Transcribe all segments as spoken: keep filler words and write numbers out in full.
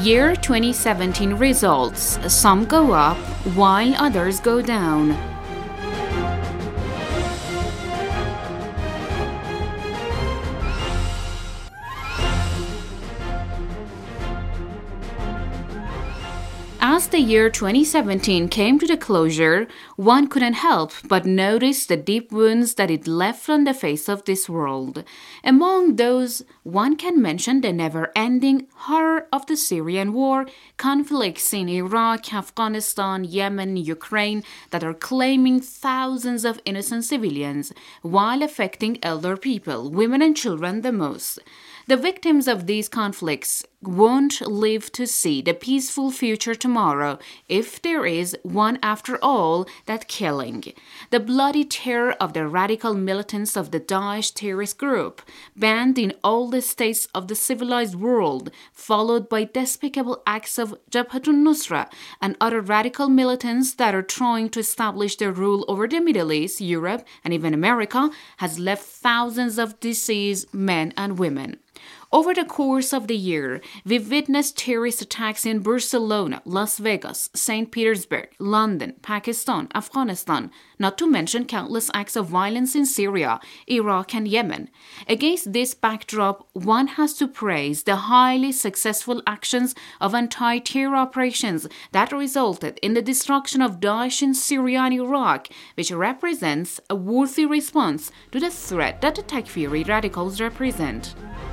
Year twenty seventeen results. Some go up while others go down. As the year twenty seventeen came to the closure, one couldn't help but notice the deep wounds that it left on the face of this world. Among those, one can mention the never-ending horror of the Syrian war, conflicts in Iraq, Afghanistan, Yemen, Ukraine that are claiming thousands of innocent civilians while affecting elder people, women and children the most. The victims of these conflicts won't live to see the peaceful future tomorrow if there is one after all that killing. The bloody terror of the radical militants of the Daesh terrorist group, banned in all the states of the civilized world, followed by despicable acts of Jabhatun Nusra and other radical militants that are trying to establish their rule over the Middle East, Europe, and even America, has left thousands of deceased men and women. Over the course of the year, we've witnessed terrorist attacks in Barcelona, Las Vegas, Saint Petersburg, London, Pakistan, Afghanistan, not to mention countless acts of violence in Syria, Iraq, and Yemen. Against this backdrop, one has to praise the highly successful actions of anti-terror operations that resulted in the destruction of Daesh in Syria and Iraq, which represents a worthy response to the threat that the Takfiri radicals represent.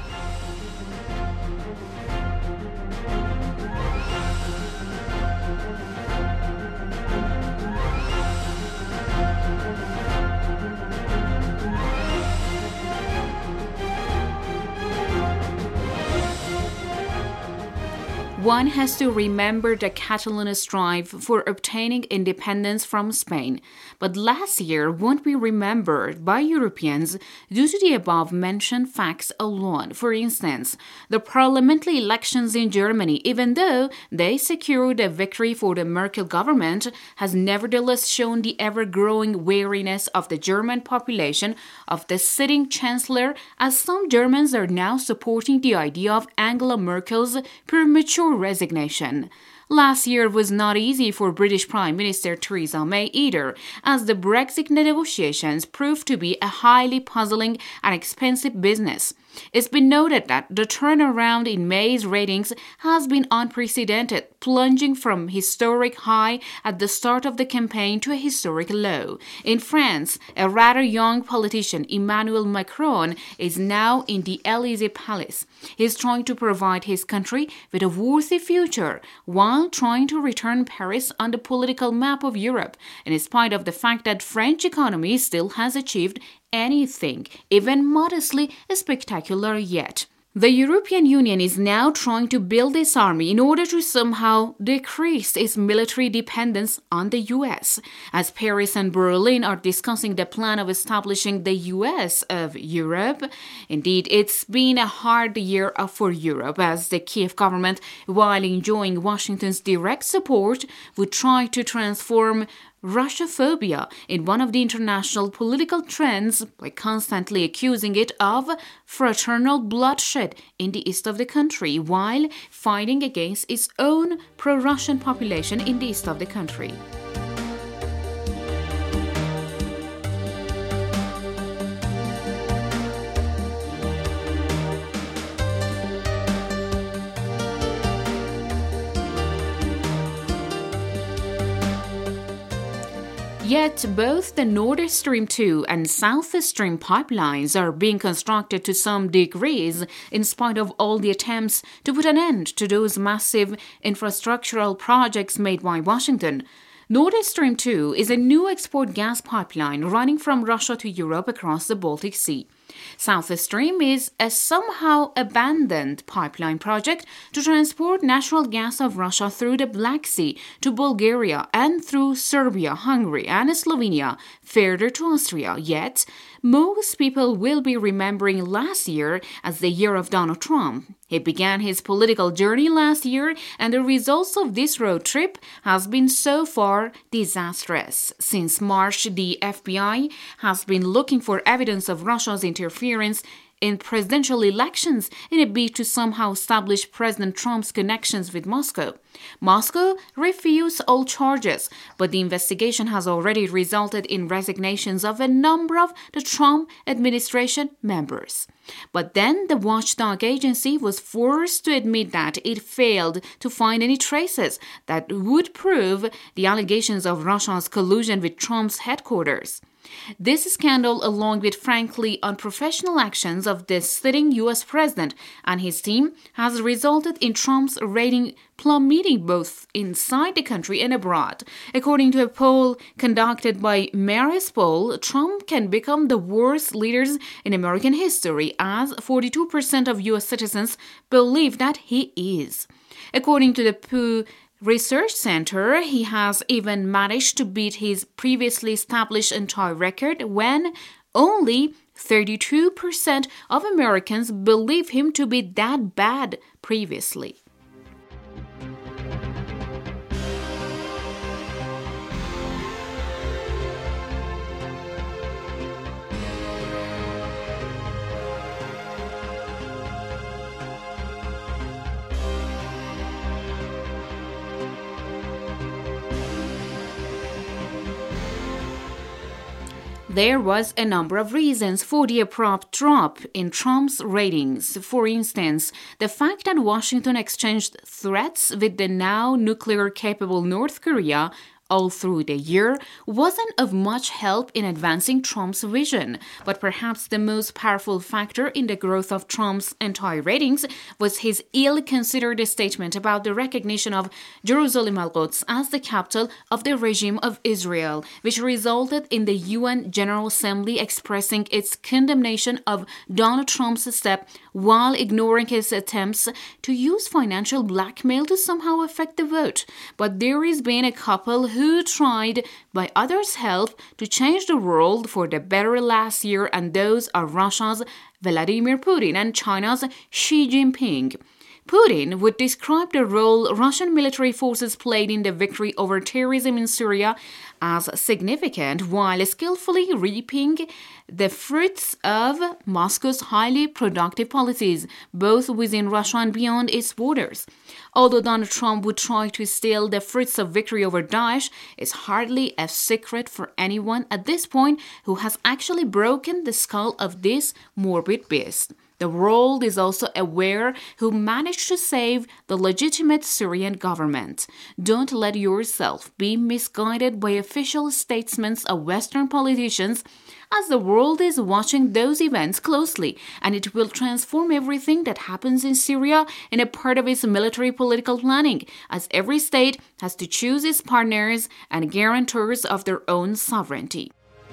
One has to remember the Catalan strife for obtaining independence from Spain, but last year won't be remembered by Europeans due to the above-mentioned facts alone. For instance, the parliamentary elections in Germany, even though they secured a victory for the Merkel government, has nevertheless shown the ever-growing wariness of the German population of the sitting chancellor, as some Germans are now supporting the idea of Angela Merkel's premature resignation. Last year was not easy for British Prime Minister Theresa May either, as the Brexit negotiations proved to be a highly puzzling and expensive business. It's been noted that the turnaround in May's ratings has been unprecedented, plunging from historic high at the start of the campaign to a historic low. In France, a rather young politician, Emmanuel Macron, is now in the Élysée Palace. He's trying to provide his country with a worthy future while trying to return Paris on the political map of Europe, in spite of the fact that French economy still has achieved anything, even modestly spectacular yet. The European Union is now trying to build its army in order to somehow decrease its military dependence on the U S, as Paris and Berlin are discussing the plan of establishing the U S of Europe. Indeed, it's been a hard year for Europe, as the Kiev government, while enjoying Washington's direct support, would try to transform Russophobia in one of the international political trends by constantly accusing it of fraternal bloodshed in the east of the country, while fighting against its own pro-Russian population in the east of the country. Yet both the Nord Stream two and South Stream pipelines are being constructed to some degrees in spite of all the attempts to put an end to those massive infrastructural projects made by Washington. Nord Stream two is a new export gas pipeline running from Russia to Europe across the Baltic Sea. South Stream is a somehow abandoned pipeline project to transport natural gas of Russia through the Black Sea to Bulgaria and through Serbia, Hungary, and Slovenia, further to Austria. Yet, most people will be remembering last year as the year of Donald Trump. He began his political journey last year, and the results of this road trip has been so far disastrous. Since March, the F B I has been looking for evidence of Russia's interference in presidential elections in a bid to somehow establish President Trump's connections with Moscow. Moscow refused all charges, but the investigation has already resulted in resignations of a number of the Trump administration members. But then the watchdog agency was forced to admit that it failed to find any traces that would prove the allegations of Russia's collusion with Trump's headquarters. This scandal, along with frankly unprofessional actions of the sitting U S president and his team, has resulted in Trump's rating plummeting both inside the country and abroad. According to a poll conducted by Marist Poll, Trump can become the worst leaders in American history, as forty-two percent of U S citizens believe that he is. According to the Pew Research Center, he has even managed to beat his previously established entire record when only thirty-two percent of Americans believe him to be that bad previously. There was a number of reasons for the abrupt drop in Trump's ratings. For instance, the fact that Washington exchanged threats with the now nuclear-capable North Korea all through the year wasn't of much help in advancing Trump's vision. But perhaps the most powerful factor in the growth of Trump's anti-ratings was his ill-considered statement about the recognition of Jerusalem Al-Quds as the capital of the regime of Israel, which resulted in the U N General Assembly expressing its condemnation of Donald Trump's step while ignoring his attempts to use financial blackmail to somehow affect the vote. But there has been a couple who who tried, by others' help, to change the world for the better last year, and those are Russia's Vladimir Putin and China's Xi Jinping. Putin would describe the role Russian military forces played in the victory over terrorism in Syria as significant, while skillfully reaping the fruits of Moscow's highly productive policies, both within Russia and beyond its borders. Although Donald Trump would try to steal the fruits of victory over Daesh, it's hardly a secret for anyone at this point who has actually broken the skull of this morbid beast. The world is also aware who managed to save the legitimate Syrian government. Don't let yourself be misguided by official statements of Western politicians, as the world is watching those events closely, and it will transform everything that happens in Syria in a part of its military political planning, as every state has to choose its partners and guarantors of their own sovereignty.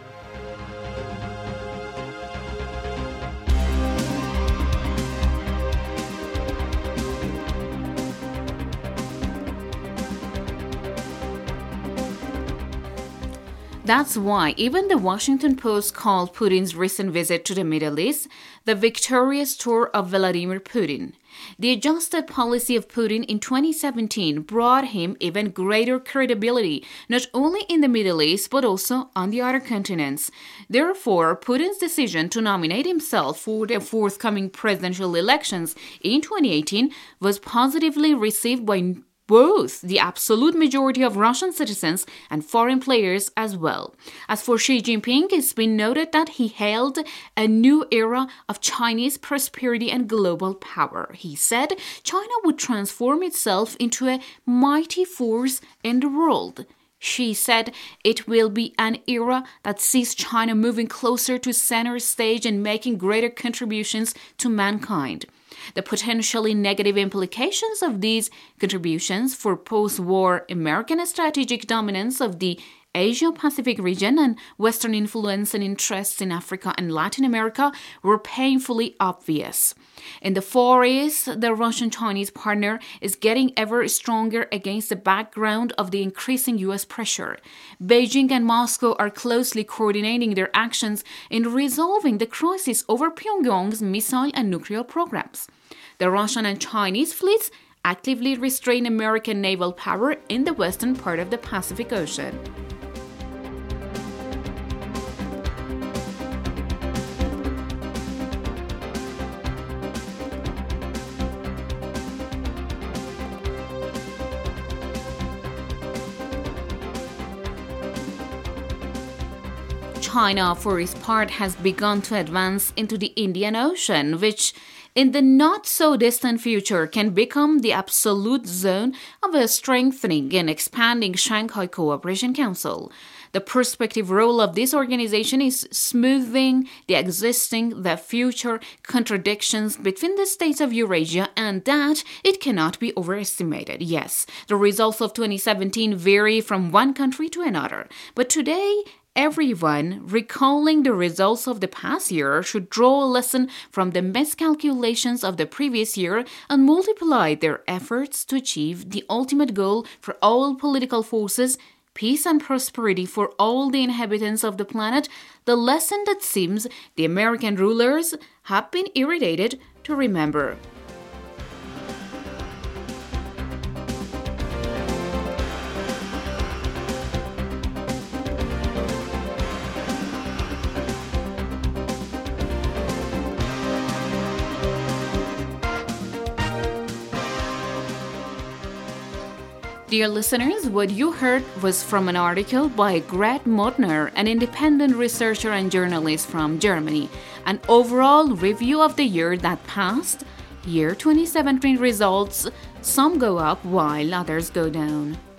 That's why even the Washington Post called Putin's recent visit to the Middle East the victorious tour of Vladimir Putin. The adjusted policy of Putin in twenty seventeen brought him even greater credibility, not only in the Middle East, but also on the other continents. Therefore, Putin's decision to nominate himself for the forthcoming presidential elections in twenty eighteen was positively received by both the absolute majority of Russian citizens and foreign players as well. As for Xi Jinping, it's been noted that he hailed a new era of Chinese prosperity and global power. He said China would transform itself into a mighty force in the world. Xi said it will be an era that sees China moving closer to center stage and making greater contributions to mankind. The potentially negative implications of these contributions for post-war American strategic dominance of the Asia-Pacific region and Western influence and interests in Africa and Latin America were painfully obvious. In the Far East, the Russian-Chinese partner is getting ever stronger against the background of the increasing U S pressure. Beijing and Moscow are closely coordinating their actions in resolving the crisis over Pyongyang's missile and nuclear programs. The Russian and Chinese fleets actively restrain American naval power in the western part of the Pacific Ocean. China, for its part, has begun to advance into the Indian Ocean, which in the not-so-distant future can become the absolute zone of a strengthening and expanding Shanghai Cooperation Council. The prospective role of this organization is smoothing the existing, the future contradictions between the states of Eurasia, and that it cannot be overestimated. Yes, the results of twenty seventeen vary from one country to another, but today, everyone recalling the results of the past year should draw a lesson from the miscalculations of the previous year and multiply their efforts to achieve the ultimate goal for all political forces, peace and prosperity for all the inhabitants of the planet, the lesson that seems the American rulers have been irritated to remember. Dear listeners, what you heard was from an article by Gret Modner, an independent researcher and journalist from Germany, an overall review of the year that passed. Year twenty seventeen results, some go up while others go down.